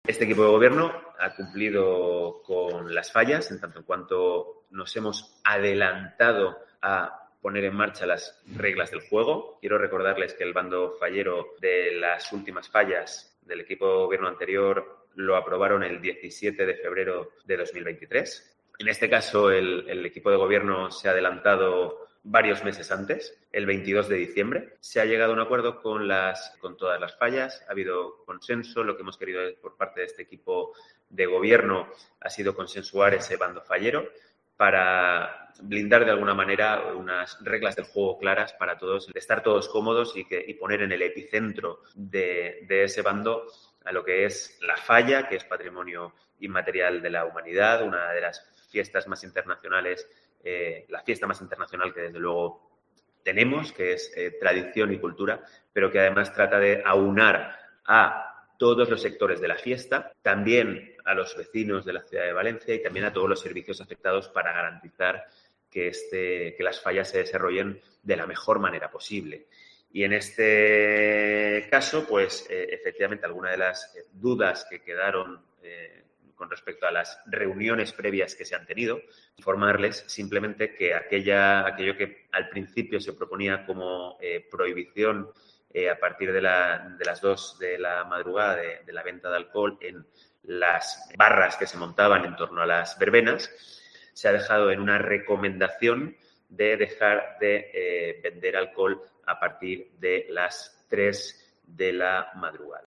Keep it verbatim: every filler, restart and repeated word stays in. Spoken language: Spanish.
Este equipo de gobierno ha cumplido con las fallas en tanto en cuanto nos hemos adelantado a poner en marcha las reglas del juego. Quiero recordarles que el bando fallero de las últimas fallas del equipo de gobierno anterior lo aprobaron el diecisiete de febrero de dos mil veintitrés. En este caso, el, el equipo de gobierno se ha adelantado varios meses antes, el veintidós de diciembre. Se ha llegado a un acuerdo con, las, con todas las fallas, ha habido consenso. Lo que hemos querido por parte de este equipo de gobierno ha sido consensuar ese bando fallero para blindar de alguna manera unas reglas del juego claras para todos, de estar todos cómodos y, que, y poner en el epicentro de, de ese bando a lo que es la falla, que es patrimonio inmaterial de la humanidad, una de las fiestas más internacionales, eh, la fiesta más internacional que desde luego tenemos, que es eh, tradición y cultura, pero que además trata de aunar a todos los sectores de la fiesta, también a los vecinos de la ciudad de Valencia y también a todos los servicios afectados para garantizar que, este, que las fallas se desarrollen de la mejor manera posible. Y en este caso, pues eh, efectivamente, algunas de las dudas que quedaron eh, con respecto a las reuniones previas que se han tenido, informarles simplemente que aquella, aquello que al principio se proponía como eh, prohibición eh, a partir de, la, de las dos de la madrugada de, de la venta de alcohol en las barras que se montaban en torno a las verbenas, se ha dejado en una recomendación de dejar de eh, vender alcohol a partir de las tres de la madrugada.